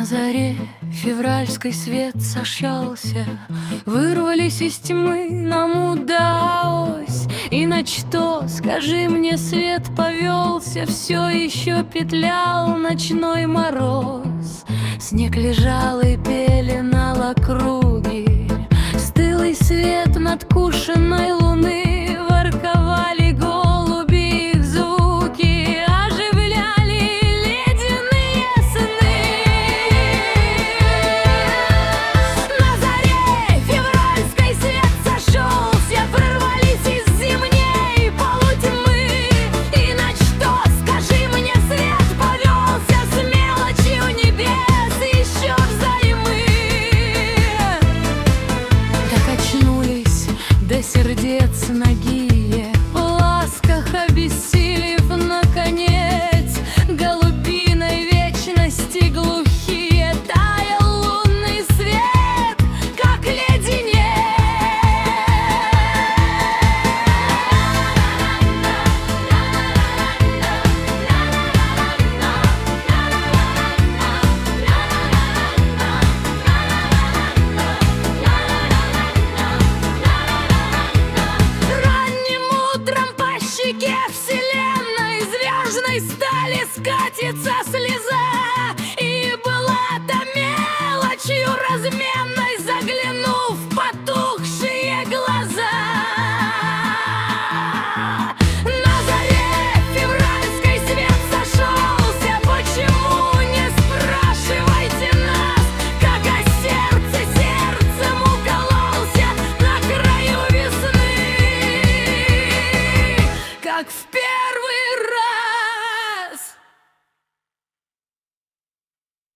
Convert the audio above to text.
На заре февральский свет сошелся, вырвались из тьмы, нам удалось. И на что, скажи мне, свет повелся, все еще петлял ночной мороз. Снег лежал и пеленал округи, стылый свет надкушенной луны. Ворковали голуби, их звуки оживляли ледяные сны. На заре февральской свет сошелся, вырвались из зимней полутьмы. И на что, скажи мне, свет повелся с мелочью небес еще взаймы. Так очнулись до сердец нагие, в ласках обессилев наконец. Голубиной вечности глухие таял лунный свет, как леденец. Ранним утром по щеке вселенной звездной стали скатится слеза, и была-то мелочью размер.